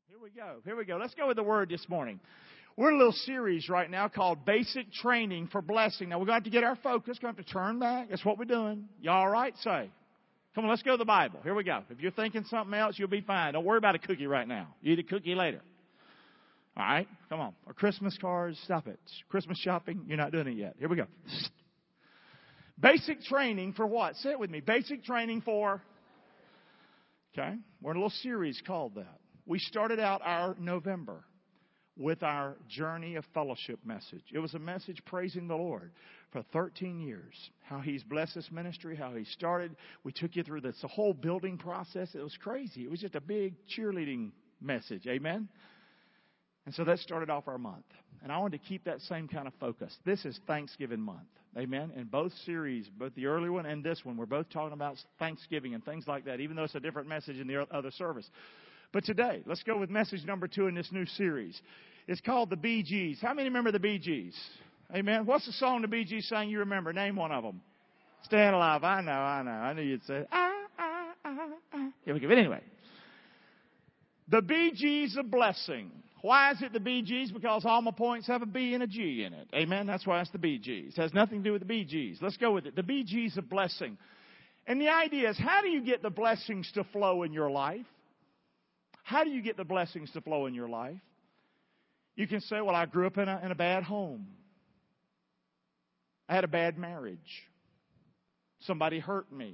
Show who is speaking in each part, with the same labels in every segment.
Speaker 1: Here we go. Here we go. Let's go with the Word this morning. We're in a little series right now called Basic Training for Blessing. Now, we're going to have to get our focus. We're going to have to turn back. That's what we're doing. You all right? Say. Come on, let's go to the Bible. Here we go. If you're thinking something else, you'll be fine. Don't worry about a cookie right now. You eat a cookie later. All right? Come on. Or Christmas cards. Stop it. Christmas shopping. You're not doing it yet. Here we go. Basic training for what? Say it with me. Basic training for... Okay? We're in a little series called that. We started out our November with our Journey of Fellowship message. It was a message praising the Lord for 13 years. How He's blessed this ministry, how He started. We took you through the whole building process. It was crazy. It was just a big cheerleading message. Amen? And so that started off our month. And I wanted to keep that same kind of focus. This is Thanksgiving month. Amen? In both series, both the early one and this one, we're both talking about Thanksgiving and things like that, even though it's a different message in the other service. But today, let's go with message number 2 in this new series. It's called the Bee Gees. How many remember the Bee Gees? Amen. What's the song the Bee Gees sang you remember? Name one of them. Staying Alive. I know. I knew you'd say, Here we go. But anyway. The Bee Gees of Blessing. Why is it the Bee Gees? Because all my points have a B and a G in it. Amen. That's why it's the Bee Gees. It has nothing to do with the Bee Gees. Let's go with it. The Bee Gees of Blessing. And the idea is, how do you get the blessings to flow in your life? How do you get the blessings to flow in your life? You can say, well, I grew up in a bad home. I had a bad marriage. Somebody hurt me.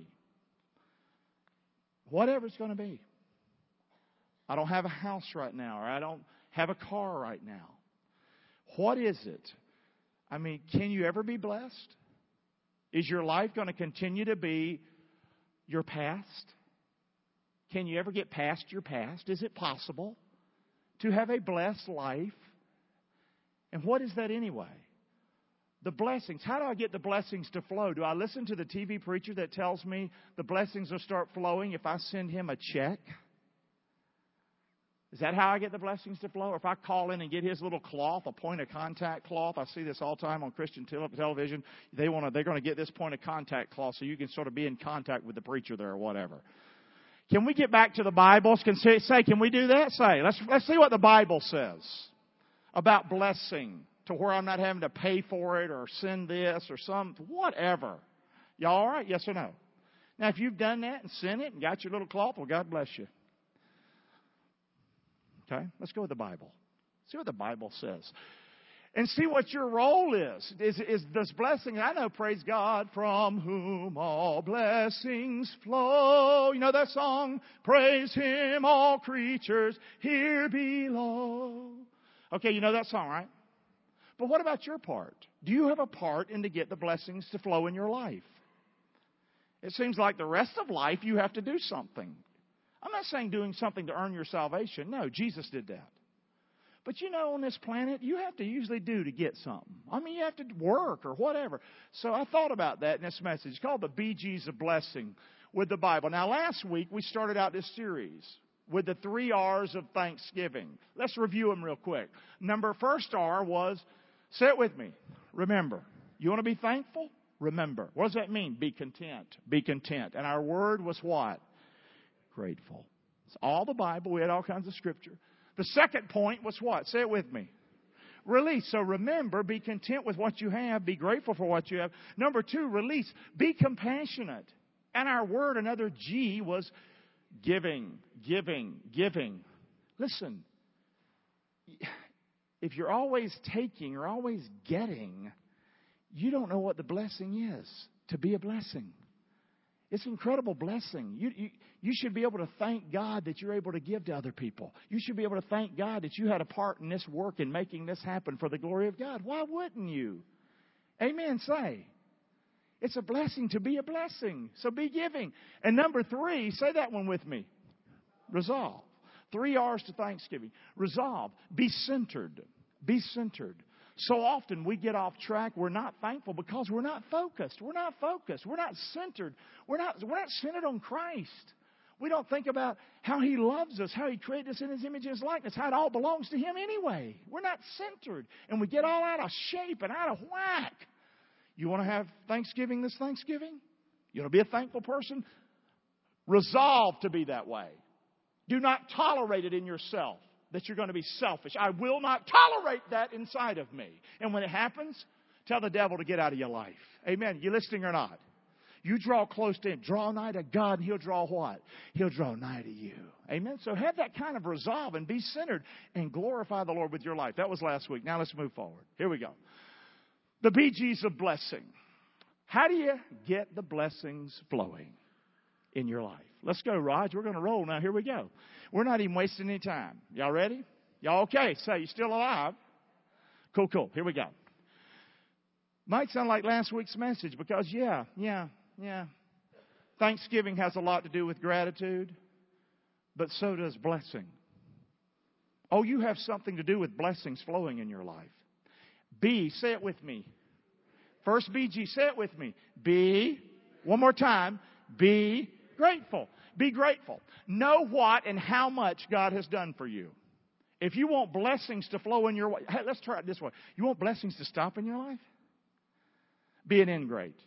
Speaker 1: Whatever it's going to be. I don't have a house right now, or I don't have a car right now. What is it? I mean, can you ever be blessed? Is your life going to continue to be your past? Can you ever get past your past? Is it possible to have a blessed life? And what is that anyway? The blessings. How do I get the blessings to flow? Do I listen to the TV preacher that tells me the blessings will start flowing if I send him a check? Is that how I get the blessings to flow? Or if I call in and get his little cloth, a point of contact cloth? I see this all the time on Christian television. They're going to get this point of contact cloth so you can sort of be in contact with the preacher there or whatever. Can we get back to the Bible? Can we do that? Let's see what the Bible says about blessing to where I'm not having to pay for it or send this or whatever. Y'all all right? Yes or no? Now, if you've done that and sent it and got your little cloth, well, God bless you. Okay? Let's go with the Bible. See what the Bible says. And see what your role is. Is this blessing? I know, praise God, from whom all blessings flow. You know that song? Praise Him, all creatures here below. Okay, you know that song, right? But what about your part? Do you have a part in to get the blessings to flow in your life? It seems like the rest of life you have to do something. I'm not saying doing something to earn your salvation. No, Jesus did that. But you know, on this planet, you have to usually do to get something. I mean, you have to work or whatever. So I thought about that in this message. It's called the Bee Gees of Blessing with the Bible. Now, last week, we started out this series with the 3 R's of Thanksgiving. Let's review them real quick. First R was, say it with me, remember. You want to be thankful? Remember. What does that mean? Be content. Be content. And our word was what? Grateful. It's all the Bible. We had all kinds of scripture. The second point was what? Say it with me. Release. So remember, be content with what you have. Be grateful for what you have. Number 2, release. Be compassionate. And our word, another G, was giving, giving, giving. Listen, if you're always taking or always getting, you don't know what the blessing is to be a blessing. It's an incredible blessing. You should be able to thank God that you're able to give to other people. You should be able to thank God that you had a part in this work in making this happen for the glory of God. Why wouldn't you? Amen. Say. It's a blessing to be a blessing. So be giving. And number 3, say that one with me. Resolve. 3 R's to Thanksgiving. Resolve. Be centered. Be centered. So often we get off track. We're not thankful because we're not focused. We're not focused. We're not centered. We're not centered on Christ. We don't think about how He loves us, how He created us in His image and His likeness, how it all belongs to Him anyway. We're not centered. And we get all out of shape and out of whack. You want to have Thanksgiving this Thanksgiving? You want to be a thankful person? Resolve to be that way. Do not tolerate it in yourself. that you're going to be selfish. I will not tolerate that inside of me. And when it happens, tell the devil to get out of your life. Amen. You listening or not? You draw close to Him. Draw nigh to God, and He'll draw what? He'll draw nigh to you. Amen. So have that kind of resolve and be centered and glorify the Lord with your life. That was last week. Now let's move forward. Here we go. The BGs of blessing. How do you get the blessings flowing in your life? Let's go, Raj. We're going to roll now. Here we go. We're not even wasting any time. Y'all ready? Y'all okay? Say, you still alive? Cool, cool. Here we go. Might sound like last week's message because, yeah. Thanksgiving has a lot to do with gratitude, but so does blessing. Oh, you have something to do with blessings flowing in your life. B, say it with me. First BG, say it with me. B, one more time, be grateful. Be grateful. Know what and how much God has done for you. If you want blessings to flow in your way, hey, let's try it this way. You want blessings to stop in your life? Be an ingrate.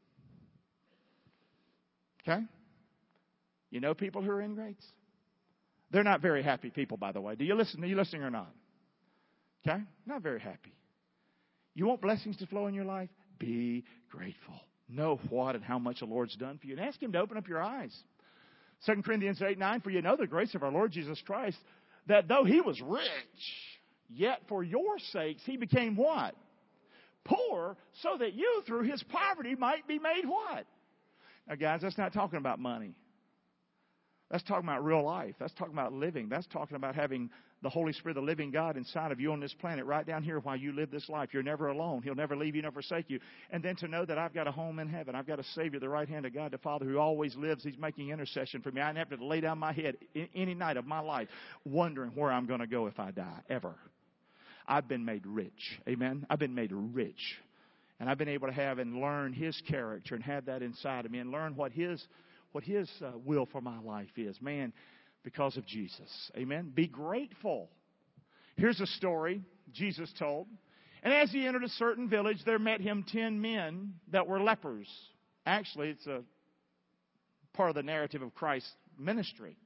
Speaker 1: Okay? You know people who are ingrates? They're not very happy people, by the way. Do you listen? Are you listening or not? Okay? Not very happy. You want blessings to flow in your life? Be grateful. Know what and how much the Lord's done for you. And ask Him to open up your eyes. 2 Corinthians 8:9, for you know the grace of our Lord Jesus Christ, that though He was rich, yet for your sakes He became what? Poor, so that you through His poverty might be made what? Now, guys, that's not talking about money. That's talking about real life. That's talking about living. That's talking about having the Holy Spirit, the living God inside of you on this planet right down here while you live this life. You're never alone. He'll never leave you, never forsake you. And then to know that I've got a home in heaven. I've got a Savior, the right hand of God, the Father who always lives. He's making intercession for me. I never have to lay down my head any night of my life wondering where I'm going to go if I die, ever. I've been made rich. Amen? I've been made rich. And I've been able to have and learn His character and have that inside of me and learn what His will for my life is. Man, because of Jesus. Amen? Be grateful. Here's a story Jesus told. And as He entered a certain village, there met Him 10 men that were lepers. Actually, it's a part of the narrative of Christ's ministry.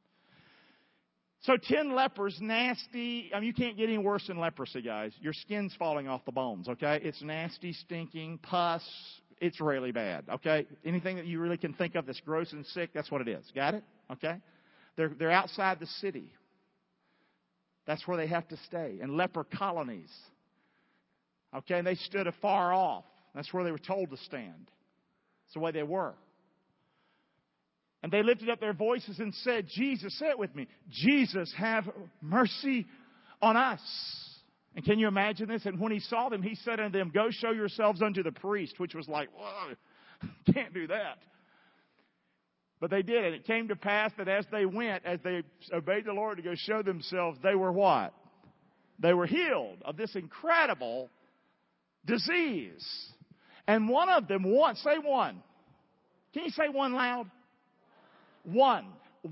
Speaker 1: So 10 lepers, nasty. I mean, you can't get any worse than leprosy, guys. Your skin's falling off the bones, okay? It's nasty, stinking, pus. It's really bad, okay? Anything that you really can think of that's gross and sick, that's what it is. Got it? Okay? They're outside the city. That's where they have to stay, in leper colonies. Okay? And they stood afar off. That's where they were told to stand. That's the way they were. And they lifted up their voices and said, Jesus, say it with me, Jesus, have mercy on us. And can you imagine this? And when He saw them, He said unto them, go show yourselves unto the priest, which was like, whoa, can't do that. But they did. And it came to pass that as they went, as they obeyed the Lord to go show themselves, they were what? They were healed of this incredible disease. And one of them, say one. Can you say one loud? One.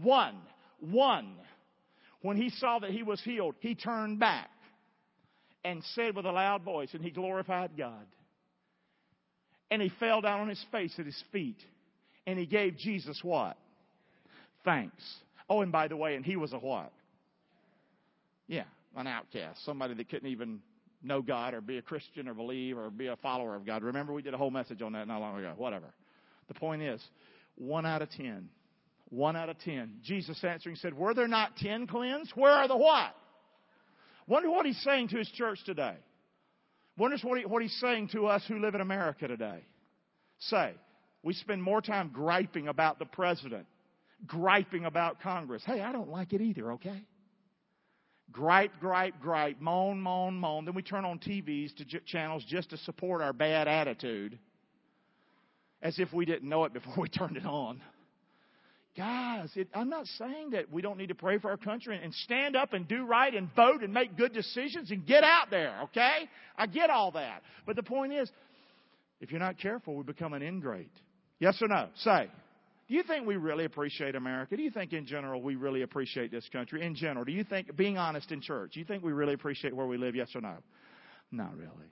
Speaker 1: When he saw that he was healed, he turned back and said with a loud voice, and he glorified God. And he fell down on his face at His feet. And he gave Jesus what? Thanks. Oh, and by the way, and he was a what? Yeah, an outcast. Somebody that couldn't even know God or be a Christian or believe or be a follower of God. Remember, we did a whole message on that not long ago. Whatever. The point is, 1 out of 10. 1 out of 10. Jesus answering said, were there not 10 cleansed? Where are the what? Wonder what He's saying to His church today. Wonder what He's saying to us who live in America today. Say, we spend more time griping about the president, griping about Congress. Hey, I don't like it either, okay? Gripe, moan. Then we turn on TVs to channels just to support our bad attitude. As if we didn't know it before we turned it on. Guys, I'm not saying that we don't need to pray for our country and stand up and do right and vote and make good decisions and get out there, okay? I get all that. But the point is, if you're not careful, we become an ingrate. Yes or no? Say, do you think we really appreciate America? Do you think in general we really appreciate this country? In general, do you think, being honest in church, do you think we really appreciate where we live? Yes or no? Not really.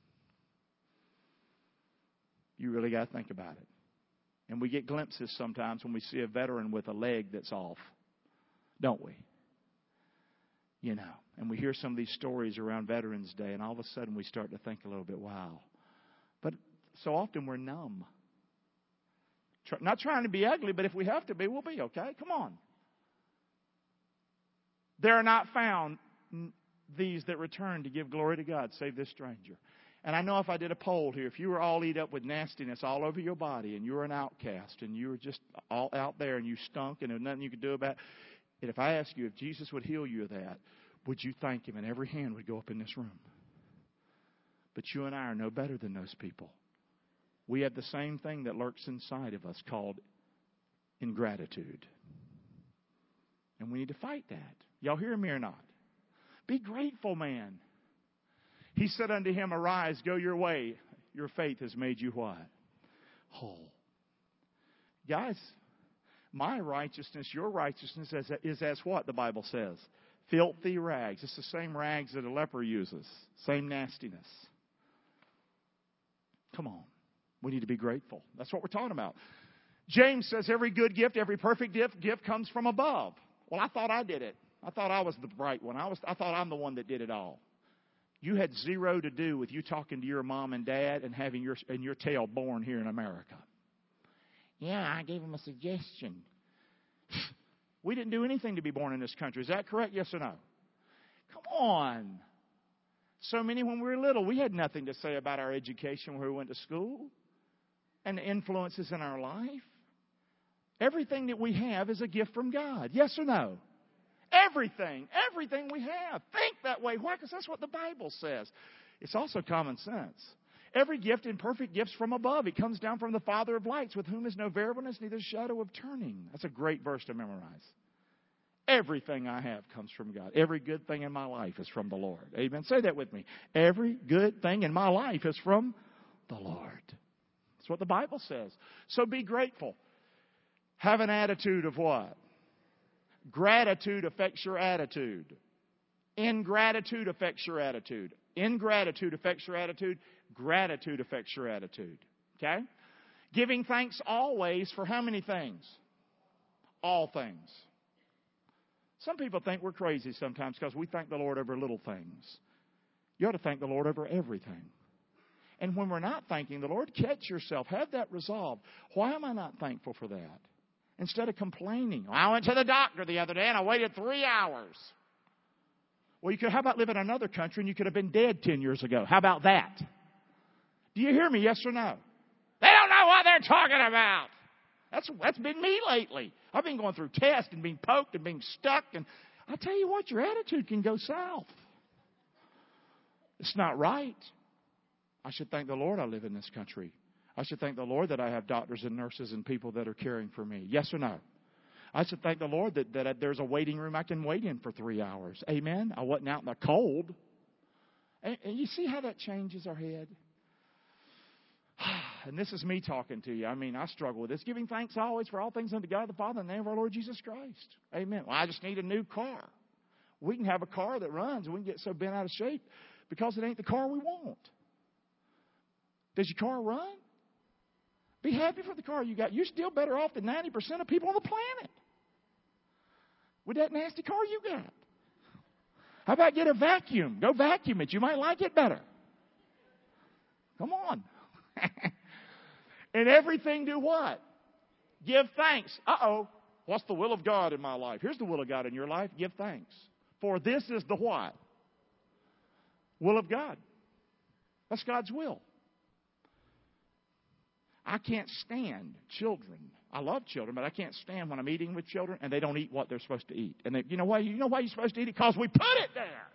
Speaker 1: You really got to think about it. And we get glimpses sometimes when we see a veteran with a leg that's off. Don't we? You know, and we hear some of these stories around Veterans Day, and all of a sudden we start to think a little bit, wow. But so often we're numb. Not trying to be ugly, but if we have to be, we'll be, okay? Come on. There are not found these that return to give glory to God, save this stranger. And I know if I did a poll here, if you were all eat up with nastiness all over your body, and you were an outcast, and you were just all out there, and you stunk, and there was nothing you could do about it, and if I asked you if Jesus would heal you of that, would you thank Him? And every hand would go up in this room. But you and I are no better than those people. We have the same thing that lurks inside of us called ingratitude. And we need to fight that. Y'all hear me or not? Be grateful, man. He said unto him, arise, go your way. Your faith has made you what? Whole. Guys, my righteousness, your righteousness is as what the Bible says? Filthy rags. It's the same rags that a leper uses. Same nastiness. Come on. We need to be grateful. That's what we're talking about. James says every good gift, every perfect gift comes from above. Well, I thought I did it. I thought I was the bright one. I thought I'm the one that did it all. You had zero to do with you talking to your mom and dad and having your tail born here in America. Yeah, I gave them a suggestion. We didn't do anything to be born in this country. Is that correct? Yes or no? Come on. So many when we were little, we had nothing to say about our education where we went to school and the influences in our life. Everything that we have is a gift from God. Yes or no? Everything we have. Think that way. Why? Because that's what the Bible says. It's also common sense. Every gift and perfect gifts from above. It comes down from the Father of lights, with whom is no variableness, neither shadow of turning. That's a great verse to memorize. Everything I have comes from God. Every good thing in my life is from the Lord. Amen. Say that with me. Every good thing in my life is from the Lord. That's what the Bible says. So be grateful. Have an attitude of what? Gratitude affects your attitude. Ingratitude affects your attitude. Ingratitude affects your attitude. Gratitude affects your attitude. Okay? Giving thanks always for how many things? All things. Some people think we're crazy sometimes because we thank the Lord over little things. You ought to thank the Lord over everything. And when we're not thanking the Lord, catch yourself. Have that resolve. Why am I not thankful for that? Instead of complaining. I went to the doctor the other day and I waited 3 hours. Well, how about live in another country and you could have been dead 10 years ago? How about that? Do you hear me? Yes or no? They don't know what they're talking about. That's been me lately. I've been going through tests and being poked and being stuck. And I tell you what, your attitude can go south. It's not right. I should thank the Lord I live in this country. I should thank the Lord that I have doctors and nurses and people that are caring for me. Yes or no? I should thank the Lord that there's a waiting room I can wait in for 3 hours. Amen? I wasn't out in the cold. And you see how that changes our head? And this is me talking to you. I mean, I struggle with this. Giving thanks always for all things unto God the Father in the name of our Lord Jesus Christ. Amen. Well, I just need a new car. We can have a car that runs and we can get so bent out of shape because it ain't the car we want. Does your car run? Be happy for the car you got. You're still better off than 90% of people on the planet with that nasty car you got. How about get a vacuum? Go vacuum it. You might like it better. Come on. And everything do what? Give thanks. What's the will of God in my life? Here's the will of God in your life. Give thanks. For this is the what? Will of God. That's God's will. I can't stand children. I love children, but I can't stand when I'm eating with children and they don't eat what they're supposed to eat. And you know why you're supposed to eat it? Because we put it there.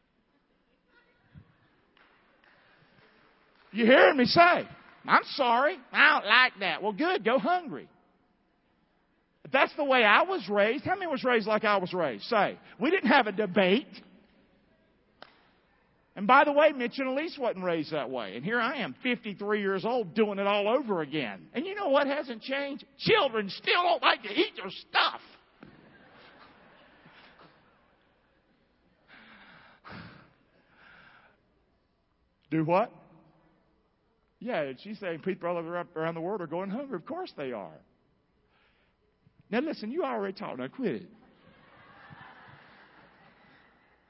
Speaker 1: You hearing me say, I'm sorry, I don't like that. Well, good, go hungry. If that's the way I was raised, how many was raised like I was raised? Say, we didn't have a debate. And by the way, Mitch and Elise wasn't raised that way. And here I am, 53 years old, doing it all over again. And you know what hasn't changed? Children still don't like to eat your stuff. Do what? Yeah, she's saying people all around the world are going hungry. Of course they are. Now listen, you already talked. Now quit it.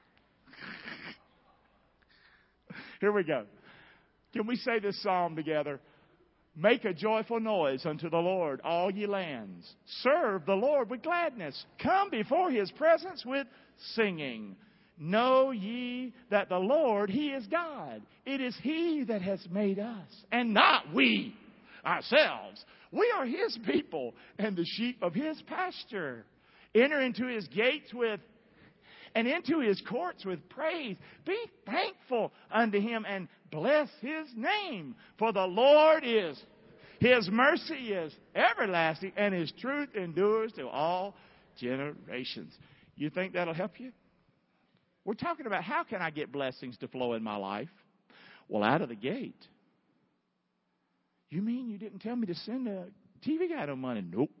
Speaker 1: Here we go. Can we say this psalm together? Make a joyful noise unto the Lord, all ye lands. Serve the Lord with gladness. Come before His presence with singing. Know ye that the Lord, He is God. It is He that has made us, and not we ourselves. We are His people and the sheep of His pasture. Enter into His gates with and into His courts with praise. Be thankful unto Him and bless His name. For the Lord is, His mercy is everlasting, and His truth endures to all generations. You think that'll help you? We're talking about how can I get blessings to flow in my life? Well, out of the gate. You mean you didn't tell me to send a TV guy no money? Nope.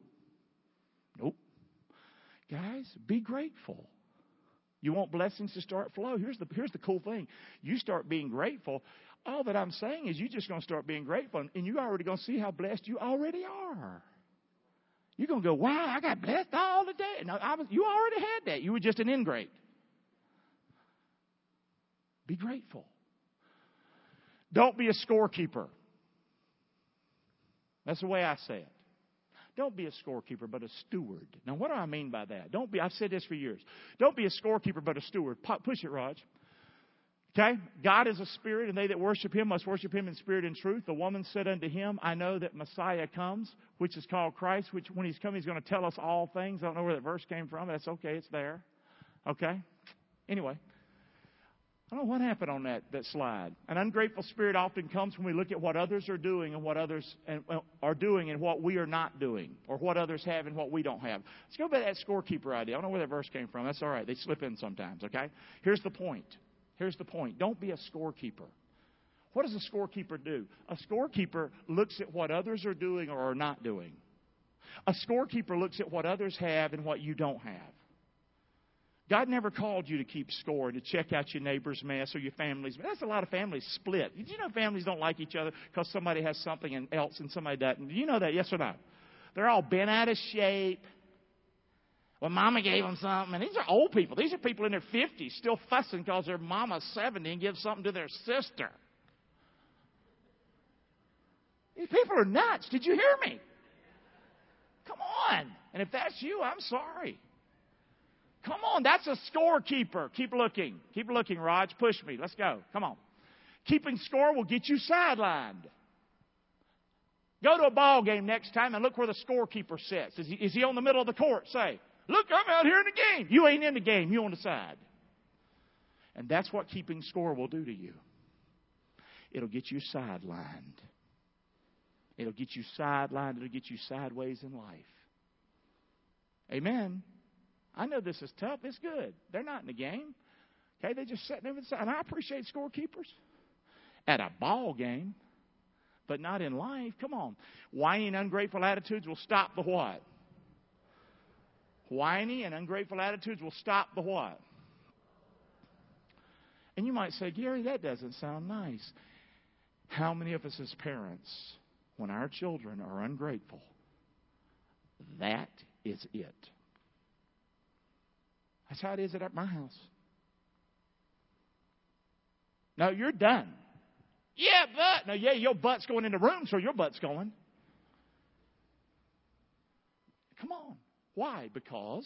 Speaker 1: Guys, be grateful. You want blessings to start flow. Here's the cool thing. You start being grateful. All that I'm saying is you're just going to start being grateful, and you're already going to see how blessed you already are. You're going to go, wow, I got blessed all the day. No, you already had that. You were just an ingrate. Be grateful. Don't be a scorekeeper. That's the way I say it. Don't be a scorekeeper, but a steward. Now, what do I mean by that? I've said this for years. Don't be a scorekeeper, but a steward. Push it, Raj. Okay? God is a spirit, and they that worship Him must worship Him in spirit and truth. The woman said unto Him, I know that Messiah comes, which is called Christ, which when He's come, He's going to tell us all things. I don't know where that verse came from. That's okay. It's there. Okay? Anyway. I don't know what happened on that slide. An ungrateful spirit often comes when we look at what others are doing and what others are doing and what we are not doing, or what others have and what we don't have. Let's go back to that scorekeeper idea. I don't know where that verse came from. That's all right. They slip in sometimes, okay? Here's the point. Don't be a scorekeeper. What does a scorekeeper do? A scorekeeper looks at what others are doing or are not doing. A scorekeeper looks at what others have and what you don't have. God never called you to keep score, to check out your neighbor's mess or your family's mess. That's a lot of families split. Did you know families don't like each other because somebody has something else and somebody doesn't? Do you know that? Yes or no? They're all bent out of shape. Well, mama gave them something. And these are old people. These are people in their 50s still fussing because their mama's 70 and gives something to their sister. These people are nuts. Did you hear me? Come on. And if that's you, I'm sorry. Come on, that's a scorekeeper. Keep looking. Keep looking, Raj. Push me. Let's go. Come on. Keeping score will get you sidelined. Go to a ball game next time and look where the scorekeeper sits. Is he on the middle of the court? Say, look, I'm out here in the game. You ain't in the game. You on the side. And that's what keeping score will do to you. It'll get you sidelined. It'll get you sidelined. It'll get you sideways in life. Amen. I know this is tough. It's good. They're not in the game. Okay, they just sitting there with the side. And I appreciate scorekeepers at a ball game, but not in life. Come on. Whiny and ungrateful attitudes will stop the what? Whiny and ungrateful attitudes will stop the what? And you might say, Gary, that doesn't sound nice. How many of us as parents, when our children are ungrateful, that is it. That's how it is at my house. No, you're done. Yeah, but. No, yeah, your butt's going in the room, so your butt's going. Come on. Why? Because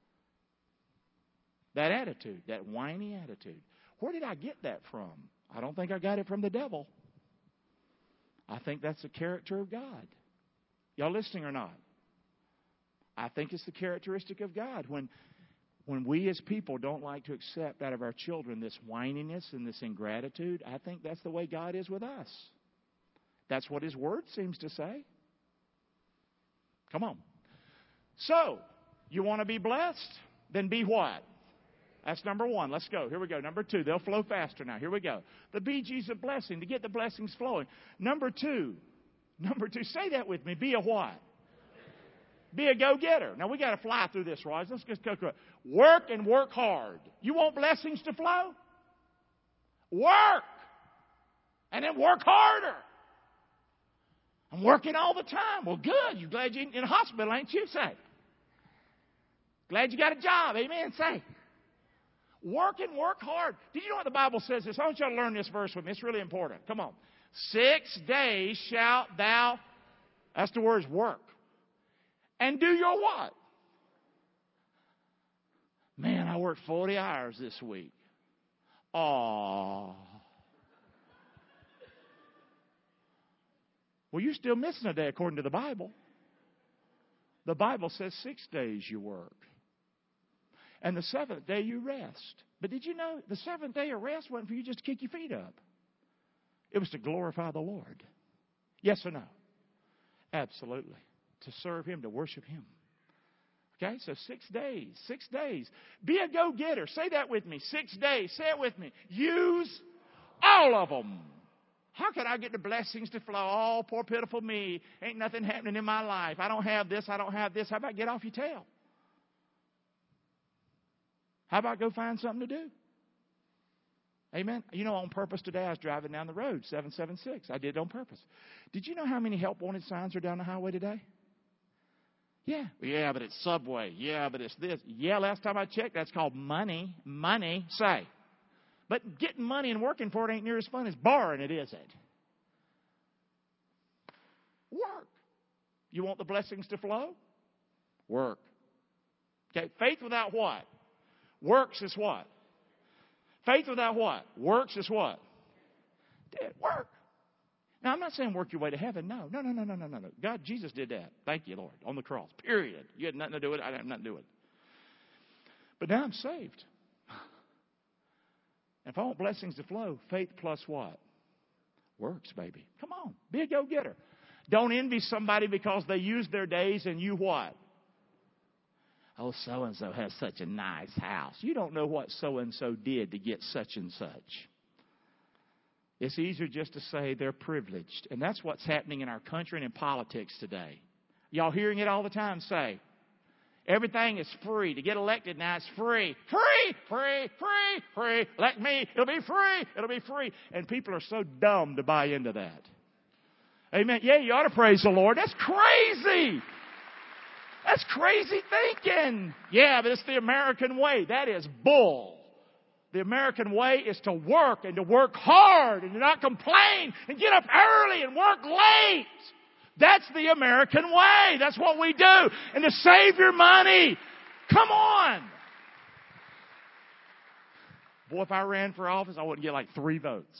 Speaker 1: that attitude, that whiny attitude. Where did I get that from? I don't think I got it from the devil. I think that's the character of God. Y'all listening or not? I think it's the characteristic of God. When we as people don't like to accept out of our children this whininess and this ingratitude, I think that's the way God is with us. That's what His Word seems to say. Come on. So, you want to be blessed? Then be what? That's number one. Let's go. Here we go. Number two. They'll flow faster now. Here we go. The BG's a blessing, to get the blessings flowing. Number two, say that with me. Be a what? Be a go-getter. Now, we got to fly through this, right? Let's just go through it. Work and work hard. You want blessings to flow? Work. And then work harder. I'm working all the time. Well, good. You're glad you're in a hospital, ain't you? Say. Glad you got a job. Amen. Say. Work and work hard. Did you know what the Bible says? I want you to learn this verse with me. It's really important. Come on. 6 days shalt thou, that's the words, work. And do your what? Man, I worked 40 hours this week. Aww. Well, you're still missing a day according to the Bible. The Bible says 6 days you work. And the 7th day you rest. But did you know the 7th day of rest wasn't for you just to kick your feet up? It was to glorify the Lord. Yes or no? Absolutely. To serve Him, to worship Him. Okay, so 6 days. 6 days. Be a go-getter. Say that with me. 6 days. Say it with me. Use all of them. How can I get the blessings to flow? Oh, poor pitiful me. Ain't nothing happening in my life. I don't have this. I don't have this. How about get off your tail? How about go find something to do? Amen. You know, on purpose today, I was driving down the road, 776. I did it on purpose. Did you know how many help wanted signs are down the highway today? Yeah. Yeah, but it's Subway. Yeah, but it's this. Yeah, last time I checked, that's called money. Money, say. But getting money and working for it ain't near as fun as borrowing it, is it? Work. You want the blessings to flow? Work. Okay, faith without what? Works is what? Faith without what? Works is what? Dead. Work. Now, I'm not saying work your way to heaven. No. God, Jesus did that. Thank you, Lord, on the cross. Period. You had nothing to do with it. I had nothing to do with it. But now I'm saved. If I want blessings to flow, faith plus what? Works, baby. Come on. Be a go-getter. Don't envy somebody because they use their days and you what? Oh, so-and-so has such a nice house. You don't know what so-and-so did to get such and such. It's easier just to say they're privileged. And that's what's happening in our country and in politics today. Y'all hearing it all the time say, everything is free. To get elected now, it's free. Free. Elect me. It'll be free. And people are so dumb to buy into that. Amen. Yeah, you ought to praise the Lord. That's crazy. That's crazy thinking. Yeah, but it's the American way. That is bull. The American way is to work and to work hard and to not complain and get up early and work late. That's the American way. That's what we do. And to save your money. Come on. Boy, if I ran for office, I wouldn't get like 3 votes.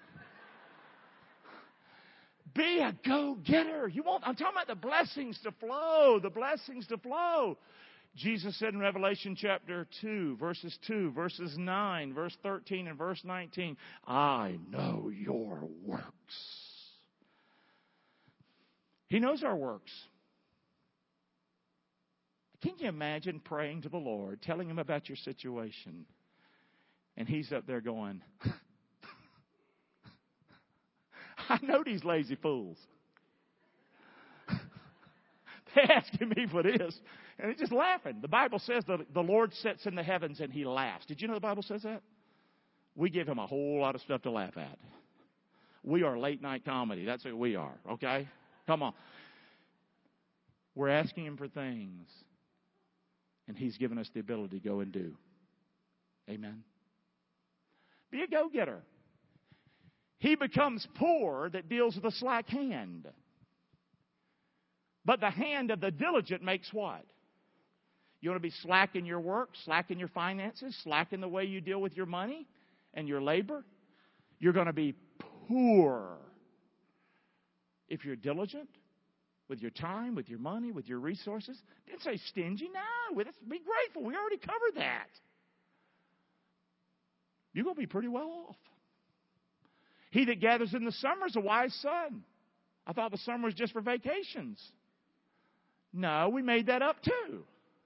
Speaker 1: Be a go-getter. I'm talking about the blessings to flow. The blessings to flow. Jesus said in Revelation chapter 2, verses 9, verse 13, and verse 19, I know your works. He knows our works. Can you imagine praying to the Lord, telling Him about your situation, and He's up there going, I know these lazy fools. They're asking me for this. And they're just laughing. The Bible says that the Lord sits in the heavens and He laughs. Did you know the Bible says that? We give Him a whole lot of stuff to laugh at. We are late night comedy. That's who we are. Okay? Come on. We're asking Him for things. And He's given us the ability to go and do. Amen. Be a go-getter. He becomes poor that deals with a slack hand. But the hand of the diligent makes what? You want to be slack in your work, slack in your finances, slack in the way you deal with your money and your labor? You're going to be poor. If you're diligent with your time, with your money, with your resources. Didn't say stingy. No, be grateful. We already covered that. You're going to be pretty well off. He that gathers in the summer is a wise son. I thought the summer was just for vacations. No, we made that up too.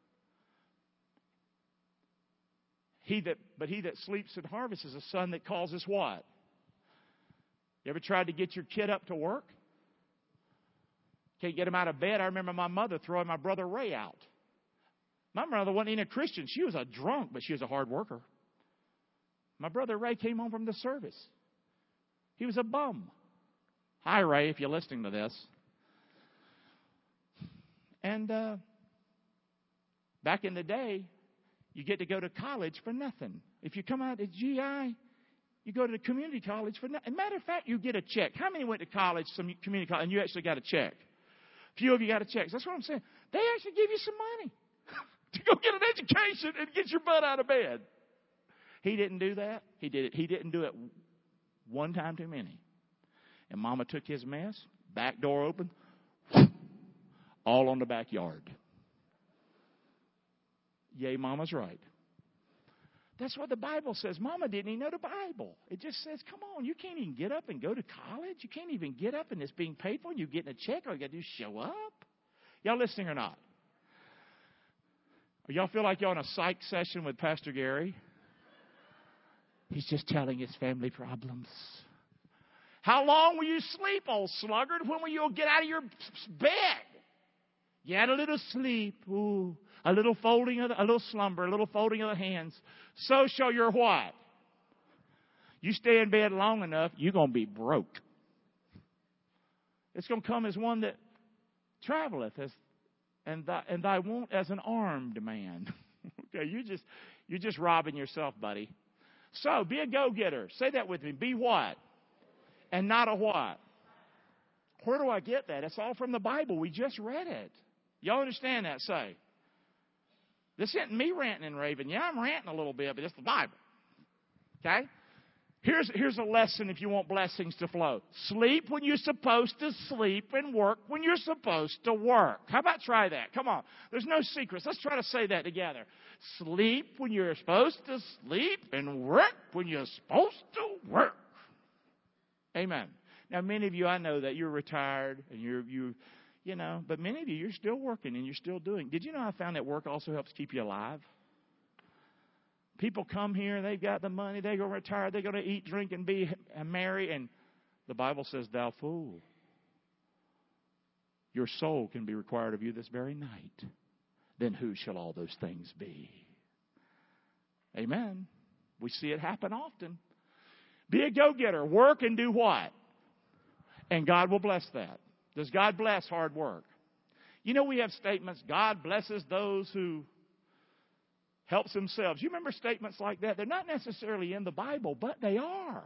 Speaker 1: But he that sleeps and harvests is a son that causes what? You ever tried to get your kid up to work? Can't get him out of bed. I remember my mother throwing my brother Ray out. My mother wasn't even a Christian. She was a drunk, but she was a hard worker. My brother Ray came home from the service. He was a bum. Hi, Ray, if you're listening to this. And back in the day, you get to go to college for nothing. If you come out at GI, you go to the community college for nothing. As a matter of fact, you get a check. How many went to college, some community college, and you actually got a check? A few of you got a check. That's what I'm saying. They actually give you some money to go get an education and get your butt out of bed. He didn't do that. He didn't do it one time too many. And Mama took his mess, back door open, all on the backyard. Yay, Mama's right. That's what the Bible says. Mama didn't even know the Bible. It just says, come on, you can't even get up and go to college. You can't even get up and it's being paid for and you're getting a check. All you got to do is show up. Y'all listening or not? Or y'all feel like y'all in a psych session with Pastor Gary? He's just telling his family problems. How long will you sleep, old sluggard? When will you get out of your bed? You had a little sleep. Ooh. A little slumber, a little folding of the hands. So shall your what? You stay in bed long enough, you're going to be broke. It's going to come as one that traveleth, and thy wont as an armed man. Okay, you're just robbing yourself, buddy. So be a go-getter. Say that with me. Be what? And not a what? Where do I get that? It's all from the Bible. We just read it. Y'all understand that? Say. This isn't me ranting and raving. Yeah, I'm ranting a little bit, but it's the Bible. Okay? Here's a lesson if you want blessings to flow. Sleep when you're supposed to sleep and work when you're supposed to work. How about try that? Come on. There's no secrets. Let's try to say that together. Sleep when you're supposed to sleep and work when you're supposed to work. Amen. Now, many of you, I know that you're retired and you know, but many of you, you're still working and you're still doing. Did you know I found that work also helps keep you alive? People come here, they've got the money, they're going to retire, they're going to eat, drink, and be merry. And the Bible says, thou fool, your soul can be required of you this very night. Then who shall all those things be? Amen. We see it happen often. Be a go-getter. Work and do what? And God will bless that. Does God bless hard work? You know, we have statements, God blesses those who helps themselves. You remember statements like that? They're not necessarily in the Bible, but they are.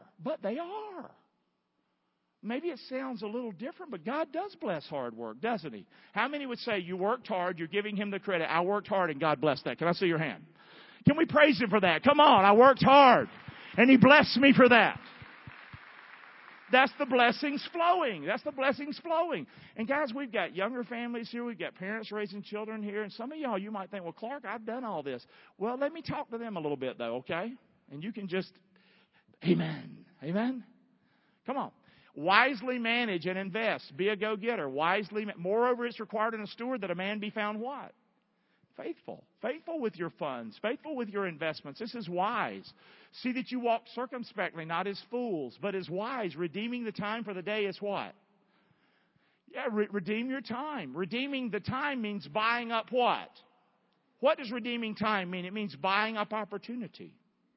Speaker 1: Maybe it sounds a little different, but God does bless hard work, doesn't He? How many would say you worked hard, you're giving Him the credit, I worked hard and God blessed that? Can I see your hand? Can we praise Him for that? Come on, I worked hard and He blessed me for that. That's the blessings flowing. That's the blessings flowing. And guys, we've got younger families here. We've got parents raising children here. And some of y'all, you might think, well, Clark, I've done all this. Well, let me talk to them a little bit, though, okay? And you can just, amen. Amen? Come on. Wisely manage and invest. Be a go-getter. Moreover, it's required in a steward that a man be found what? Faithful. Faithful with your funds. Faithful with your investments. This is wise. See that you walk circumspectly, not as fools, but as wise. Redeeming the time for the day is what? Yeah, redeem your time. Redeeming the time means buying up what? What does redeeming time mean? It means buying up opportunity.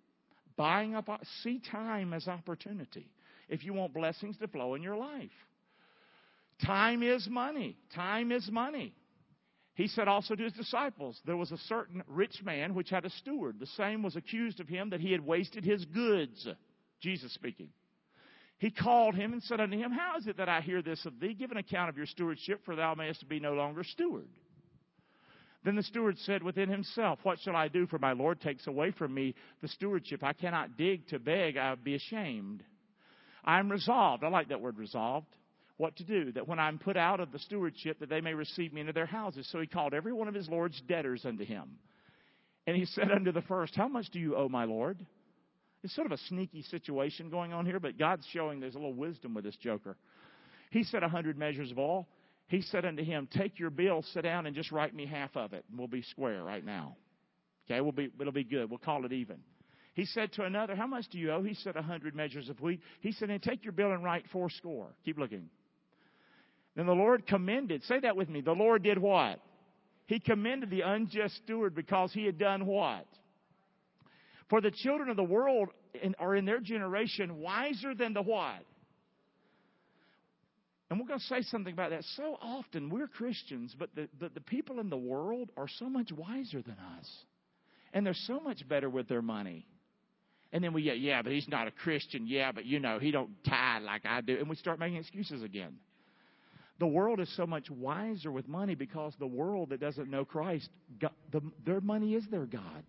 Speaker 1: See time as opportunity if you want blessings to flow in your life. Time is money. Time is money. He said also to His disciples, there was a certain rich man which had a steward. The same was accused of him that he had wasted his goods. Jesus speaking. He called him and said unto him, how is it that I hear this of thee? Give an account of your stewardship, for thou mayest be no longer steward. Then the steward said within himself, what shall I do? For my Lord takes away from me the stewardship. I cannot dig to beg. I would be ashamed. I am resolved. I like that word resolved. What to do, that when I'm put out of the stewardship, that they may receive me into their houses. So he called every one of his Lord's debtors unto him. And he said unto the first, how much do you owe my Lord? It's sort of a sneaky situation going on here, but God's showing there's a little wisdom with this joker. He said 100 measures of oil. He said unto him, take your bill, sit down, and just write me half of it, and we'll be square right now. Okay, it'll be good. We'll call it even. He said to another, how much do you owe? He said 100 measures of wheat. He said, and take your bill and write 80. Keep looking. Then the Lord commended. Say that with me. The Lord did what? He commended the unjust steward because he had done what? For the children of the world are in their generation wiser than the what? And we're going to say something about that. So often we're Christians, but the people in the world are so much wiser than us. And they're so much better with their money. And then we get, yeah, but he's not a Christian. Yeah, but he don't tithe like I do. And we start making excuses again. The world is so much wiser with money because the world that doesn't know Christ, their money is their God.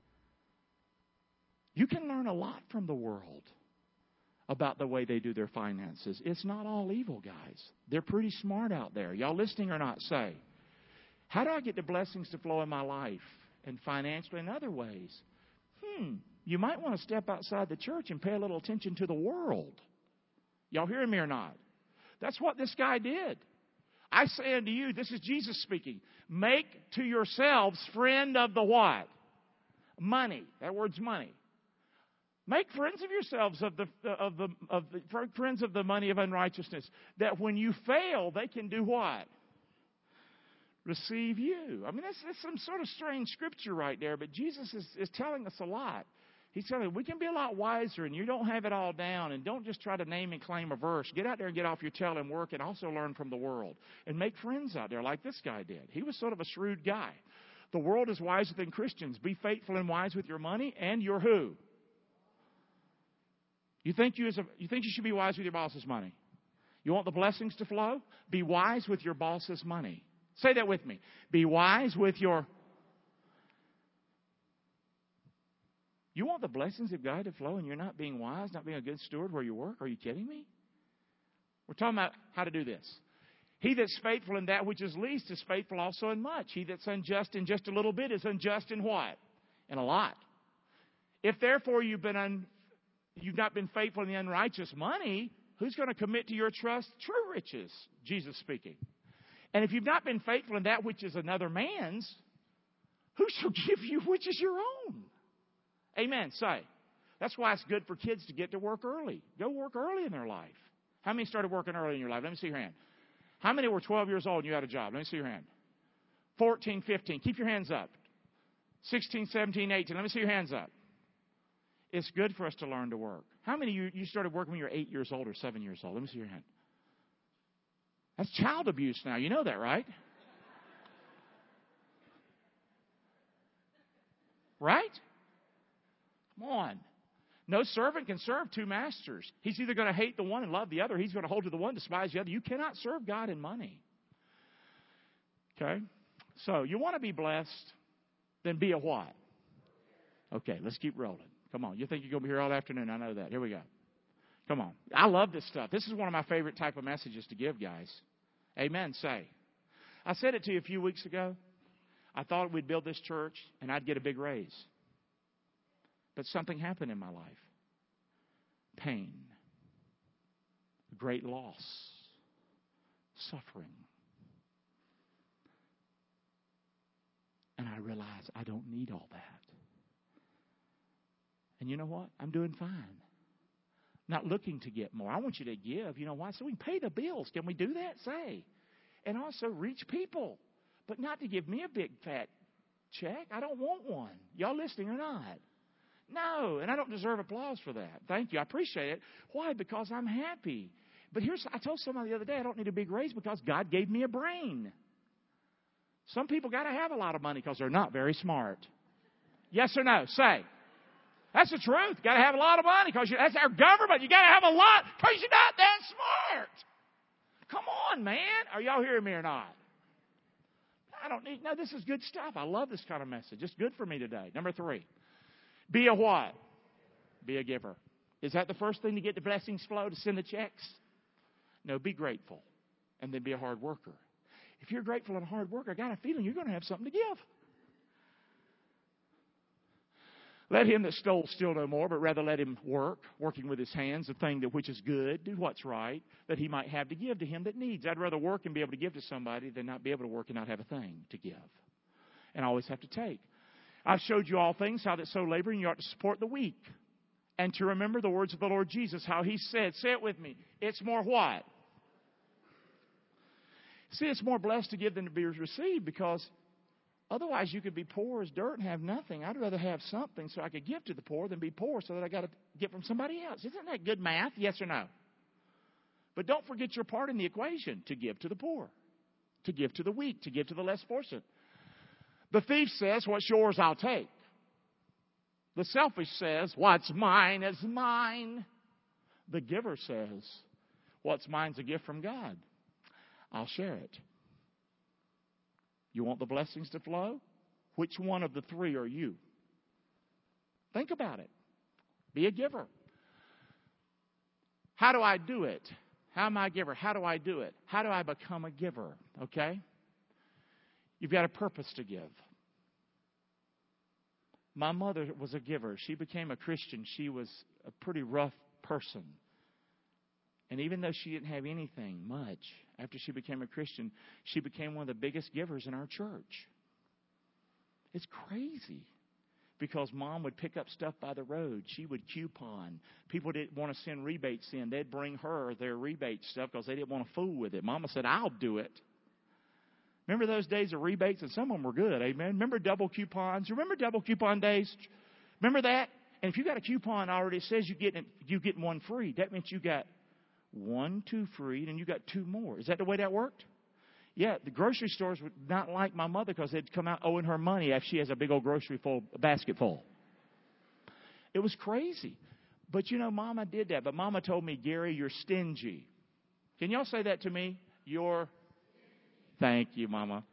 Speaker 1: You can learn a lot from the world about the way they do their finances. It's not all evil, guys. They're pretty smart out there. Y'all listening or not, say, how do I get the blessings to flow in my life and financially in other ways? You might want to step outside the church and pay a little attention to the world. Y'all hearing me or not? That's what this guy did. I say unto you, this is Jesus speaking. Make to yourselves friend of the what? Money. That word's money. Make friends of yourselves of the friends of the money of unrighteousness. That when you fail, they can do what? Receive you. I mean, that's some sort of strange scripture right there, but Jesus is telling us a lot. He's telling us we can be a lot wiser, and you don't have it all down, and don't just try to name and claim a verse. Get out there and get off your tail and work, and also learn from the world. And make friends out there like this guy did. He was sort of a shrewd guy. The world is wiser than Christians. Be faithful and wise with your money and your who? You think you should be wise with your boss's money? You want the blessings to flow? Be wise with your boss's money. Say that with me. Be wise with your... You want the blessings of God to flow and you're not being wise, not being a good steward where you work? Are you kidding me? We're talking about how to do this. He that's faithful in that which is least is faithful also in much. He that's unjust in just a little bit is unjust in what? In a lot. If therefore you've not been faithful in the unrighteous money, who's going to commit to your trust true riches? Jesus speaking. And if you've not been faithful in that which is another man's, who shall give you which is your own? Amen. Say. That's why it's good for kids to get to work early. Go work early in their life. How many started working early in your life? Let me see your hand. How many were 12 years old and you had a job? Let me see your hand. 14, 15. Keep your hands up. 16, 17, 18. Let me see your hands up. It's good for us to learn to work. How many of you started working when you were 8 years old or 7 years old? Let me see your hand. That's child abuse now. You know that, right? Right? Come on. No servant can serve two masters. He's either going to hate the one and love the other. He's going to hold to the one, despise the other. You cannot serve God and money. Okay? So, you want to be blessed, then be a what? Okay, let's keep rolling. Come on. You think you're going to be here all afternoon. I know that. Here we go. Come on. I love this stuff. This is one of my favorite type of messages to give, guys. Amen. Say. I said it to you a few weeks ago. I thought we'd build this church and I'd get a big raise. But something happened in my life. Pain. Great loss. Suffering. And I realized I don't need all that. And you know what? I'm doing fine. Not looking to get more. I want you to give. You know why? So we can pay the bills. Can we do that? Say. And also reach people. But not to give me a big fat check. I don't want one. Y'all listening or not? No. And I don't deserve applause for that. Thank you. I appreciate it. Why? Because I'm happy. But I told somebody the other day I don't need a big raise because God gave me a brain. Some people got to have a lot of money because they're not very smart. Yes or no? Say. That's the truth. Got to have a lot of money because that's our government. You got to have a lot because you're not that smart. Come on, man. Are y'all hearing me or not? I don't need. No, this is good stuff. I love this kind of message. It's good for me today. Number 3, be a what? Be a giver. Is that the first thing to get the blessings flow, to send the checks? No, be grateful and then be a hard worker. If you're grateful and a hard worker, I got a feeling you're going to have something to give. Let him that stole steal no more, but rather let him work, working with his hands, the thing that which is good, do what's right, that he might have to give to him that needs. I'd rather work and be able to give to somebody than not be able to work and not have a thing to give. And always have to take. I've showed you all things, how that so laboring you ought to support the weak. And to remember the words of the Lord Jesus, how he said, say it with me, it's more what? See, it's more blessed to give than to be received, because otherwise you could be poor as dirt and have nothing. I'd rather have something so I could give to the poor than be poor so that I got to get from somebody else. Isn't that good math? Yes or no? But don't forget your part in the equation, to give to the poor, to give to the weak, to give to the less fortunate. The thief says, what's yours I'll take. The selfish says, what's mine is mine. The giver says, what's mine's a gift from God. I'll share it. You want the blessings to flow? Which one of the three are you? Think about it. Be a giver. How do I do it? How am I a giver? How do I do it? How do I become a giver? Okay? You've got a purpose to give. My mother was a giver. She became a Christian. She was a pretty rough person. And even though she didn't have anything much, after she became a Christian, she became one of the biggest givers in our church. It's crazy. Because Mom would pick up stuff by the road. She would coupon. People didn't want to send rebates in. They'd bring her their rebate stuff because they didn't want to fool with it. Mama said, I'll do it. Remember those days of rebates? And some of them were good, amen? Remember double coupons? Remember double coupon days? Remember that? And if you got a coupon already, it says you get one free. That means you got 1, 2 free, and you got 2 more. Is that the way that worked? Yeah, the grocery stores would not like my mother because they'd come out owing her money if she has a big old basket full. It was crazy. But you know, Mama did that. But Mama told me, Gary, you're stingy. Can y'all say that to me? Thank you, Mama.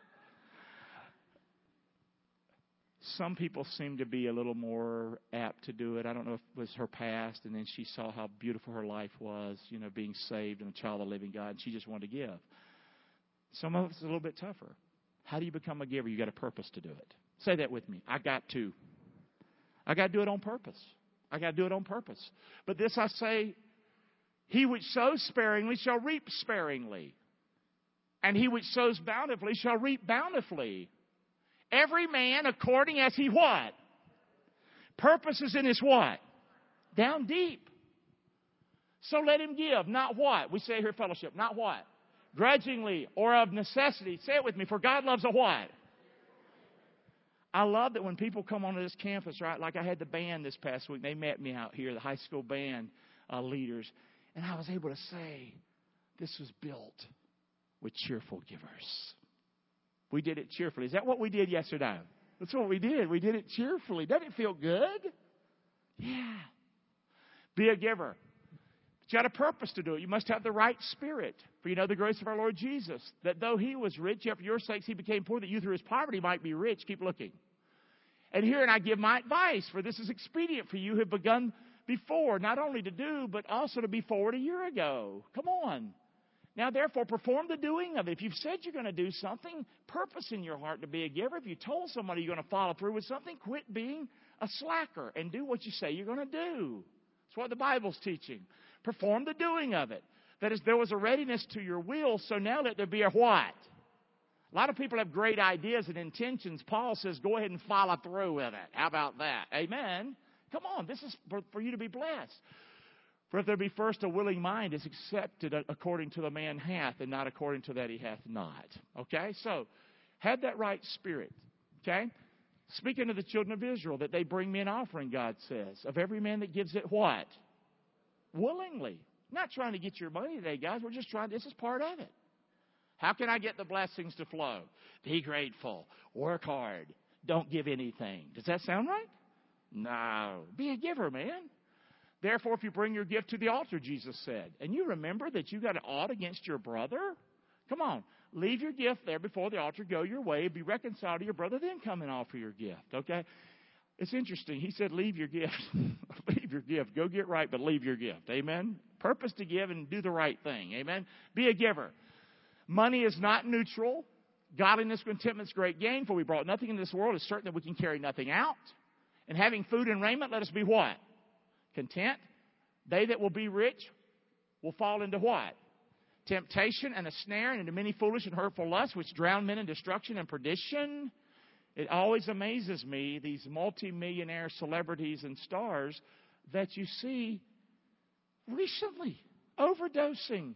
Speaker 1: Some people seem to be a little more apt to do it. I don't know if it was her past, and then she saw how beautiful her life was, you know, being saved and a child of the living God, and she just wanted to give. Some of it's a little bit tougher. How do you become a giver? You got a purpose to do it. Say that with me. I got to do it on purpose. I got to do it on purpose. But this I say, he which sows sparingly shall reap sparingly. And he which sows bountifully shall reap bountifully. Every man according as he what? Purposes in his what? Down deep. So let him give. Not what? We say here fellowship. Not what? Grudgingly or of necessity. Say it with me. For God loves a what? I love that when people come onto this campus, right? Like I had the band this past week. They met me out here, the high school band leaders. And I was able to say, this was built with cheerful givers. We did it cheerfully. Is that what we did yesterday? That's what we did. We did it cheerfully. Doesn't it feel good? Yeah. Be a giver. But you got a purpose to do it. You must have the right spirit. For you know the grace of our Lord Jesus, that though he was rich, yet for your sakes he became poor, that you through his poverty might be rich. Keep looking. And herein I give my advice, for this is expedient for you who have begun before, not only to do, but also to be forward a year ago. Come on. Now, therefore, perform the doing of it. If you've said you're going to do something, purpose in your heart to be a giver. If you told somebody you're going to follow through with something, quit being a slacker and do what you say you're going to do. That's what the Bible's teaching. Perform the doing of it. That is, there was a readiness to your will, so now let there be a what? A lot of people have great ideas and intentions. Paul says, go ahead and follow through with it. How about that? Amen? Come on, this is for you to be blessed. For if there be first a willing mind, is accepted according to the man hath, and not according to that he hath not. Okay? So, have that right spirit. Okay? Speaking to the children of Israel, that they bring me an offering, God says. Of every man that gives it what? Willingly. Not trying to get your money today, guys. We're just trying, this is part of it. How can I get the blessings to flow? Be grateful. Work hard. Don't give anything. Does that sound right? No. Be a giver, man. Therefore, if you bring your gift to the altar, Jesus said, and you remember that you got an ought against your brother, come on, leave your gift there before the altar, go your way, be reconciled to your brother, then come and offer your gift, okay? It's interesting. He said, leave your gift. Leave your gift. Go get right, but leave your gift. Amen? Purpose to give and do the right thing. Amen? Be a giver. Money is not neutral. Godliness, contentment is great gain, for we brought nothing into this world. It's certain that we can carry nothing out. And having food and raiment, let us be what? Content. They that will be rich will fall into what? Temptation and a snare, and into many foolish and hurtful lusts, which drown men in destruction and perdition. It always amazes me, these multimillionaire celebrities and stars that you see recently overdosing.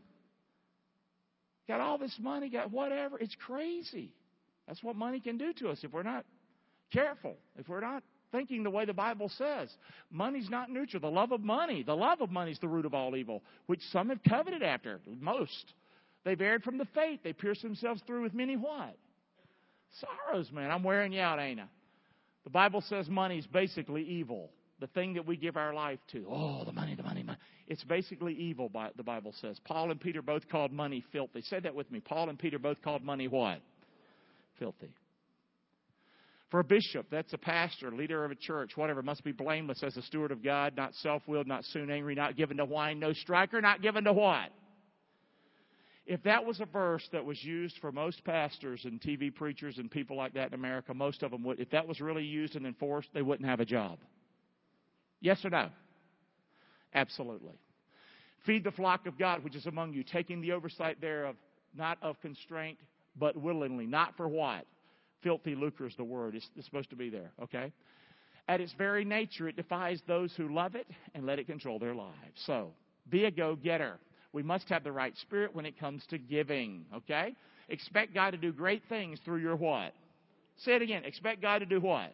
Speaker 1: Got all this money, got whatever. It's crazy. That's what money can do to us if we're not careful, if we're not thinking the way the Bible says. Money's not neutral. The love of money is the root of all evil, which some have coveted after. Most. They've erred from the faith. They pierced themselves through with many what? Sorrows, man. I'm wearing you out, ain't I? The Bible says money is basically evil. The thing that we give our life to. Oh, the money, the money, money. It's basically evil, the Bible says. Paul and Peter both called money filthy. Say that with me. Paul and Peter both called money what? Filthy. For a bishop, that's a pastor, leader of a church, whatever, must be blameless as a steward of God, not self-willed, not soon angry, not given to wine, no striker, not given to what? If that was a verse that was used for most pastors and TV preachers and people like that in America, most of them would, if that was really used and enforced, they wouldn't have a job. Yes or no? Absolutely. Feed the flock of God which is among you, taking the oversight thereof, not of constraint, but willingly. Not for what? Filthy lucre is the word. It's supposed to be there, okay? At its very nature, it defies those who love it and let it control their lives. So, be a go-getter. We must have the right spirit when it comes to giving, okay? Expect God to do great things through your what? Say it again. Expect God to do what?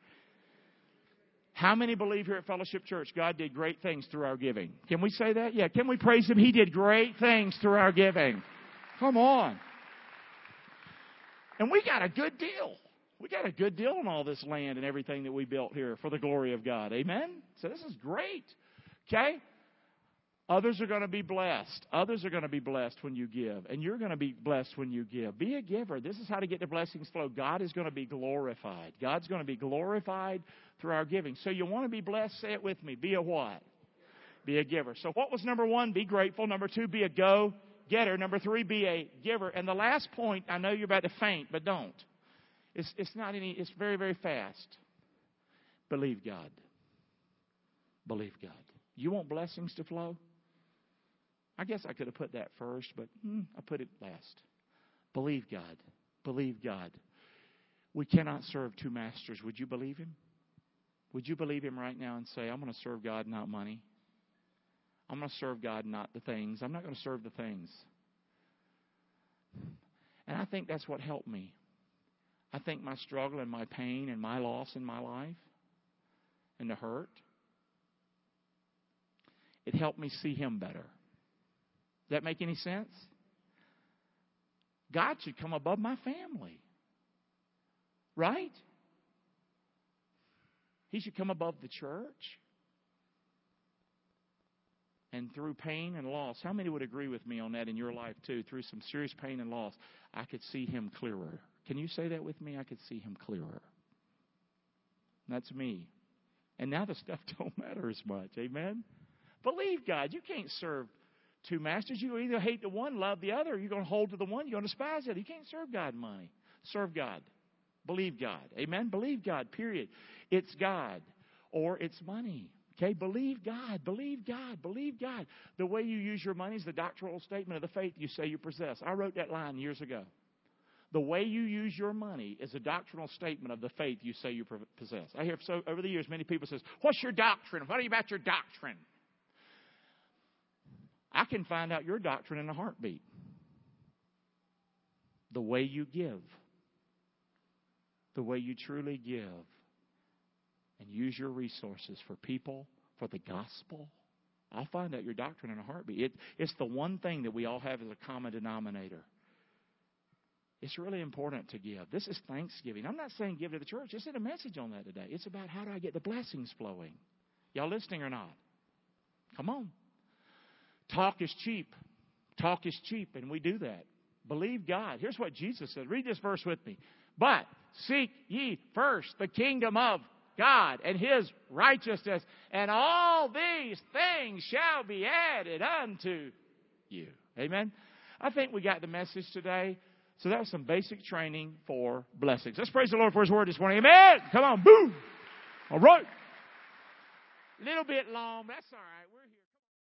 Speaker 1: How many believe here at Fellowship Church God did great things through our giving? Can we say that? Yeah. Can we praise Him? He did great things through our giving. Come on. And we got a good deal. We got a good deal on all this land and everything that we built here for the glory of God. Amen? So this is great. Okay? Others are going to be blessed. Others are going to be blessed when you give. And you're going to be blessed when you give. Be a giver. This is how to get the blessings flow. God is going to be glorified. God's going to be glorified through our giving. So you want to be blessed? Say it with me. Be a what? Be a giver. So what was number one? Be grateful. Number two, be a go-getter. Number three, be a giver. And the last point, I know you're about to faint, but don't. It's very, very fast. Believe God. Believe God. You want blessings to flow? I guess I could have put that first, but I put it last. Believe God. Believe God. We cannot serve two masters. Would you believe Him? Would you believe Him right now and say, I'm going to serve God, not money? I'm going to serve God, not the things. I'm not going to serve the things. And I think that's what helped me. I think my struggle and my pain and my loss in my life and the hurt, it helped me see Him better. Does that make any sense? God should come above my family. Right? He should come above the church. And through pain and loss, how many would agree with me on that in your life too? Through some serious pain and loss, I could see Him clearer. Can you say that with me? I could see Him clearer. That's me. And now the stuff don't matter as much. Amen? Believe God. You can't serve two masters. You either hate the one, love the other. You're going to hold to the one. You're going to despise the other. You can't serve God and money. Serve God. Believe God. Amen? Believe God, period. It's God or it's money. Okay? Believe God. Believe God. Believe God. The way you use your money is the doctrinal statement of the faith you say you possess. I wrote that line years ago. The way you use your money is a doctrinal statement of the faith you say you possess. I hear over the years many people say, what's your doctrine? What are you about your doctrine? I can find out your doctrine in a heartbeat. The way you give. The way you truly give. And use your resources for people, for the gospel. I'll find out your doctrine in a heartbeat. It's the one thing that we all have as a common denominator. It's really important to give. This is Thanksgiving. I'm not saying give to the church. Just did a message on that today. It's about how do I get the blessings flowing. Y'all listening or not? Come on. Talk is cheap. Talk is cheap, and we do that. Believe God. Here's what Jesus said. Read this verse with me. But seek ye first the kingdom of God and His righteousness, and all these things shall be added unto you. Amen? I think we got the message today. So that was some basic training for blessings. Let's praise the Lord for His word this morning. Amen. Come on. Boom. All right. A little bit long, but that's all right. We're here.